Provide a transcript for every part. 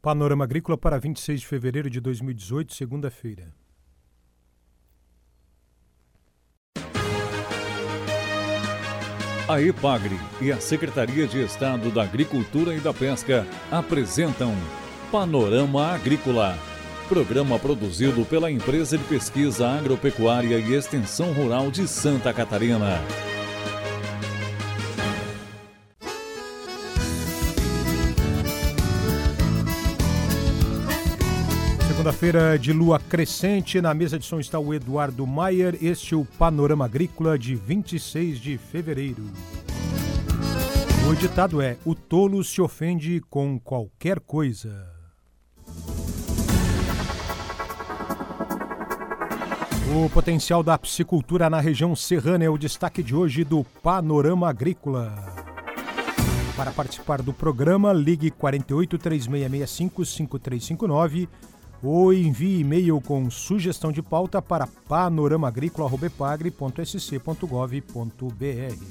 Panorama Agrícola para 26 de fevereiro de 2018, segunda-feira. A EPAGRE e a Secretaria de Estado da Agricultura e da Pesca apresentam Panorama Agrícola, programa produzido pela Empresa de Pesquisa Agropecuária e Extensão Rural de Santa Catarina. Segunda-feira de lua crescente, na mesa de som está o Eduardo Maier. Este é o Panorama Agrícola de 26 de fevereiro. O ditado é: o tolo se ofende com qualquer coisa. O potencial da piscicultura na região serrana é o destaque de hoje do Panorama Agrícola. Para participar do programa, ligue 48 3665 5359 ou envie e-mail com sugestão de pauta para panoramaagricola@epagre.sc.gov.br.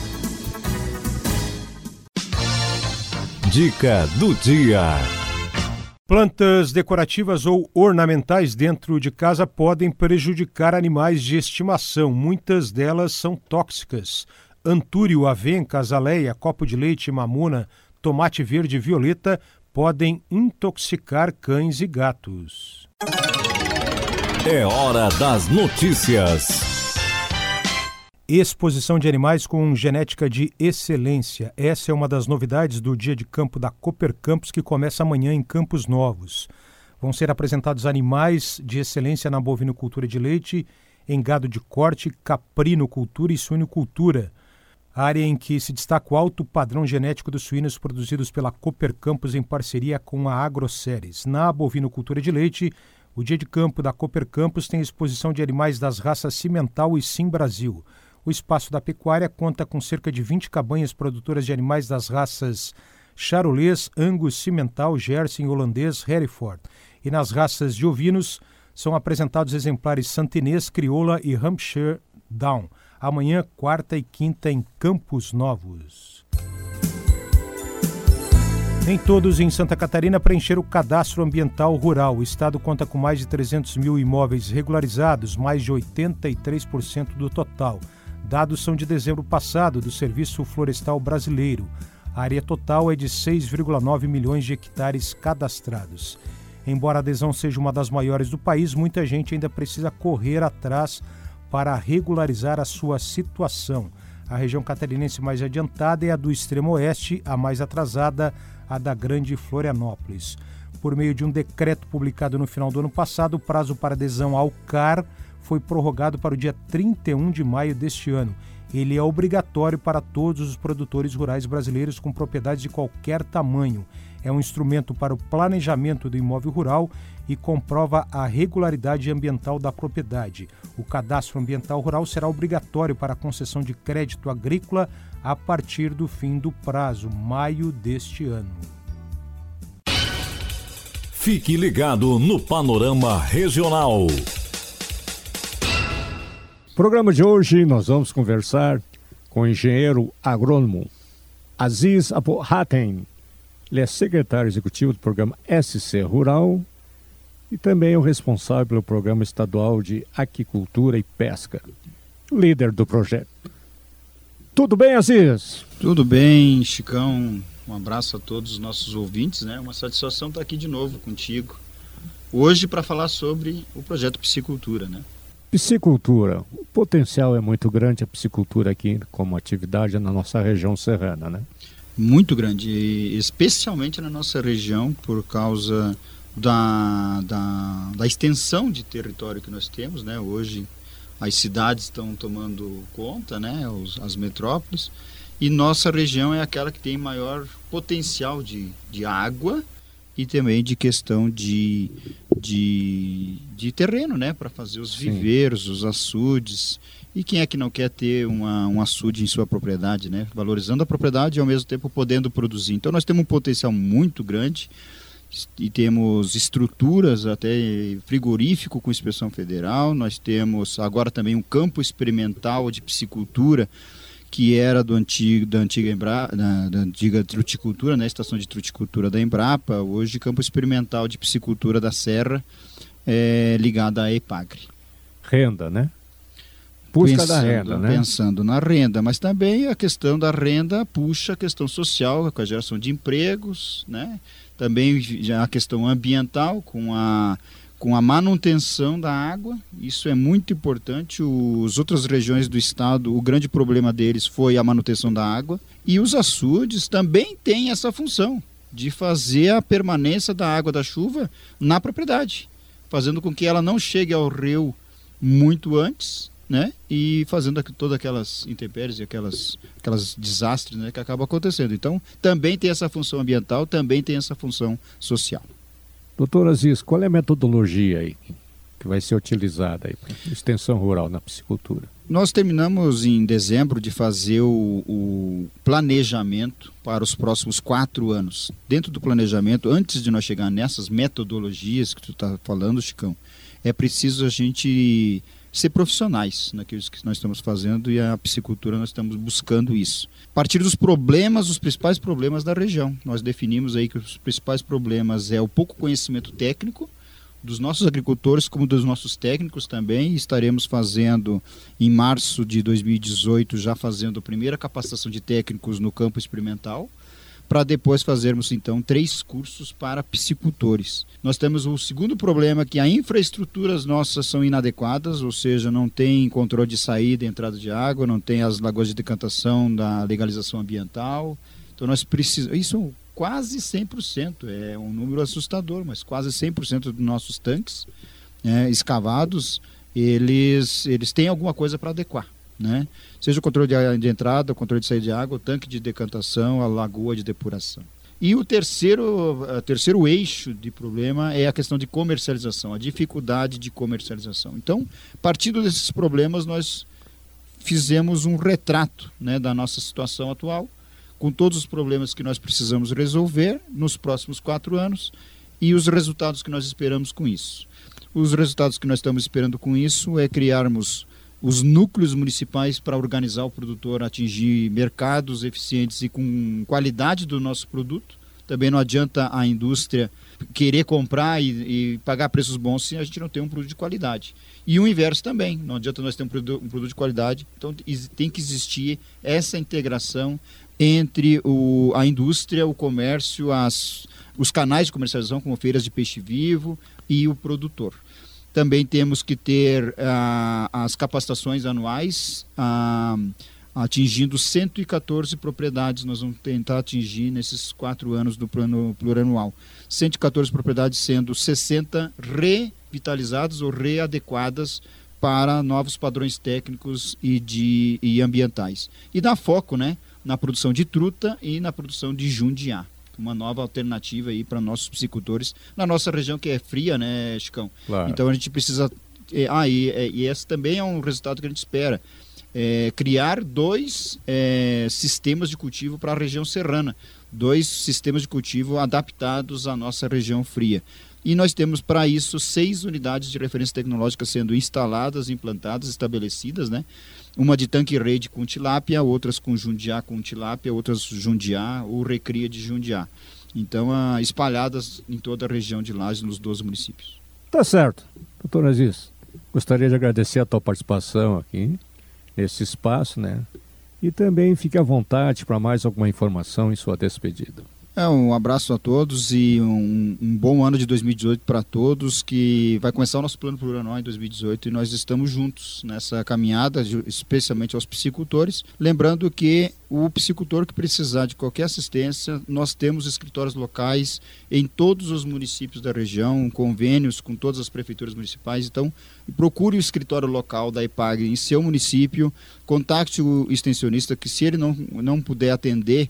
Dica do dia. Plantas decorativas ou ornamentais dentro de casa podem prejudicar animais de estimação. Muitas delas são tóxicas. Antúrio, avenca, azaleia, copo de leite, mamona, tomate verde e violeta podem intoxicar cães e gatos. É hora das notícias. Exposição de animais com genética de excelência. Essa é uma das novidades do Dia de Campo da Cooper Campos, que começa amanhã em Campos Novos. Vão ser apresentados animais de excelência na bovinocultura de leite, em gado de corte, caprinocultura e suinocultura. Área em que se destaca o alto padrão genético dos suínos produzidos pela Cooper Campos em parceria com a Agroceres. Na bovinocultura de leite, o Dia de Campo da Cooper Campos tem exposição de animais das raças Cimental e Sim Brasil. O espaço da pecuária conta com cerca de 20 cabanhas produtoras de animais das raças Charolês, Angus, Cimental, Jersey, Holandês, Hereford. E nas raças de ovinos são apresentados exemplares Santinês, Crioula e Hampshire Down. Amanhã, quarta e quinta, em Campos Novos. Nem todos em Santa Catarina preencheram o cadastro ambiental rural. O estado conta com mais de 300 mil imóveis regularizados, mais de 83% do total. Dados são de dezembro passado, do Serviço Florestal Brasileiro. A área total é de 6,9 milhões de hectares cadastrados. Embora a adesão seja uma das maiores do país, muita gente ainda precisa correr atrás para regularizar a sua situação. A região catarinense mais adiantada é a do extremo oeste, a mais atrasada, a da Grande Florianópolis. Por meio de um decreto publicado no final do ano passado, o prazo para adesão ao CAR foi prorrogado para o dia 31 de maio deste ano. Ele é obrigatório para todos os produtores rurais brasileiros com propriedades de qualquer tamanho. É um instrumento para o planejamento do imóvel rural e comprova a regularidade ambiental da propriedade. O cadastro ambiental rural será obrigatório para a concessão de crédito agrícola a partir do fim do prazo, maio deste ano. Fique ligado no Panorama Regional. No programa de hoje nós vamos conversar com o engenheiro agrônomo Aziz Abu Hatem. Ele é secretário executivo do programa SC Rural e também é o responsável pelo Programa Estadual de Aquicultura e Pesca, líder do projeto. Tudo bem, Aziz? Tudo bem, Chicão. Um abraço a todos os nossos ouvintes, né? Uma satisfação estar aqui de novo contigo, hoje para falar sobre o projeto Piscicultura, né? Piscicultura. O potencial é muito grande, a piscicultura aqui como atividade na nossa região serrana, né? Muito grande, especialmente na nossa região, por causa da extensão de território que nós temos, né? Hoje as cidades estão tomando conta, né? As metrópoles, e nossa região é aquela que tem maior potencial de água e também de questão de terreno, né? Para fazer os viveiros, os açudes. E quem é que não quer ter um açude em sua propriedade, né? Valorizando a propriedade e ao mesmo tempo podendo produzir. Então nós temos um potencial muito grande e temos estruturas até frigorífico com inspeção federal. Nós temos agora também um campo experimental de piscicultura que era da antiga truticultura, né, estação de truticultura da Embrapa, hoje campo experimental de piscicultura da Serra, ligada à EPAGRE. Renda, né? Busca da renda, né? Pensando na renda, mas também a questão da renda puxa a questão social, com a geração de empregos, né? Também já a questão ambiental, com a manutenção da água, isso é muito importante. As outras regiões do estado, o grande problema deles foi a manutenção da água, e os açudes também têm essa função de fazer a permanência da água da chuva na propriedade, fazendo com que ela não chegue ao rio muito antes, né? E fazendo todas aquelas intempéries e aquelas desastres, né, que acabam acontecendo. Então, também tem essa função ambiental, também tem essa função social. Doutor Aziz, qual é a metodologia aí que vai ser utilizada aí para extensão rural na piscicultura? Nós terminamos em dezembro de fazer o planejamento para os próximos 4 anos. Dentro do planejamento, antes de nós chegar nessas metodologias que tu está falando, Chicão, é preciso a gente ser profissionais naquilo que nós estamos fazendo, e a piscicultura nós estamos buscando isso. A partir dos problemas, os principais problemas da região. Nós definimos aí que os principais problemas é o pouco conhecimento técnico dos nossos agricultores, como dos nossos técnicos também. Estaremos fazendo, em março de 2018, já fazendo a primeira capacitação de técnicos no campo experimental, para depois fazermos, então, 3 cursos para piscicultores. Nós temos o segundo problema, que as infraestruturas nossas são inadequadas, ou seja, não tem controle de saída e entrada de água, não tem as lagoas de decantação da legalização ambiental. Então, nós precisamos... Isso quase 100%, é um número assustador, mas quase 100% dos nossos tanques escavados, eles têm alguma coisa para adequar, né? Seja o controle de entrada, o controle de saída de água, o tanque de decantação, a lagoa de depuração. E o terceiro eixo de problema é a questão de comercialização, a dificuldade de comercialização. Então, partindo desses problemas, nós fizemos um retrato, né, da nossa situação atual, com todos os problemas que nós precisamos resolver nos próximos 4 anos e os resultados que nós esperamos com isso. Os resultados que nós estamos esperando com isso é criarmos os núcleos municipais para organizar o produtor a atingir mercados eficientes e com qualidade do nosso produto. Também não adianta a indústria querer comprar e pagar preços bons se a gente não tem um produto de qualidade. E o inverso também, não adianta nós ter um produto de qualidade, então tem que existir essa integração entre a indústria, o comércio, os canais de comercialização, como feiras de peixe vivo, e o produtor. Também temos que ter as capacitações anuais, atingindo 114 propriedades. Nós vamos tentar atingir nesses 4 anos do plano plurianual. 114 propriedades, sendo 60 revitalizadas ou readequadas para novos padrões técnicos e ambientais. E dá foco, né, na produção de truta e na produção de jundiá. Uma nova alternativa aí para nossos piscicultores, na nossa região que é fria, né, Chicão? Claro. Então a gente precisa... E esse também é um resultado que a gente espera. Criar 2 sistemas de cultivo para a região serrana. 2 sistemas de cultivo adaptados à nossa região fria. E nós temos para isso 6 unidades de referência tecnológica sendo instaladas, implantadas, estabelecidas, né? Uma de tanque-rede com tilápia, outras com jundiá com tilápia, outras jundiá ou recria de jundiá. Então, espalhadas em toda a região de Lages, nos 12 municípios. Tá certo. Doutor Aziz, gostaria de agradecer a tua participação aqui nesse espaço, né? E também fique à vontade para mais alguma informação em sua despedida. Um abraço a todos e um bom ano de 2018 para todos, que vai começar o nosso plano plurianual em 2018 e nós estamos juntos nessa caminhada, especialmente aos piscicultores. Lembrando que o piscicultor que precisar de qualquer assistência, nós temos escritórios locais em todos os municípios da região, convênios com todas as prefeituras municipais. Então, procure o escritório local da EPAGRE em seu município, contacte o extensionista, que se ele não puder atender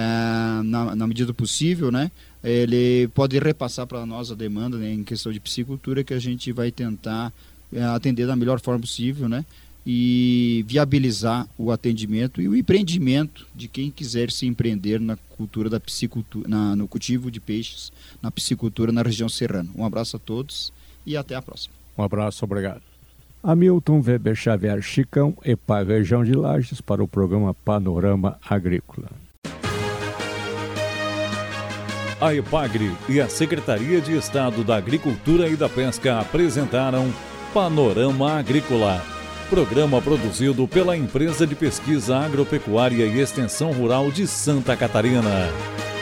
na medida do possível, né, ele pode repassar para nós a demanda, né, em questão de piscicultura, que a gente vai tentar atender da melhor forma possível, né, e viabilizar o atendimento e o empreendimento de quem quiser se empreender na cultura da piscicultura, no cultivo de peixes, na piscicultura na região serrana. Um abraço a todos e até a próxima. Um abraço, obrigado. Hamilton Weber Xavier Chicão, EPAG Região de Lages, para o programa Panorama Agrícola. A EPAGRE e a Secretaria de Estado da Agricultura e da Pesca apresentaram Panorama Agrícola, programa produzido pela Empresa de Pesquisa Agropecuária e Extensão Rural de Santa Catarina.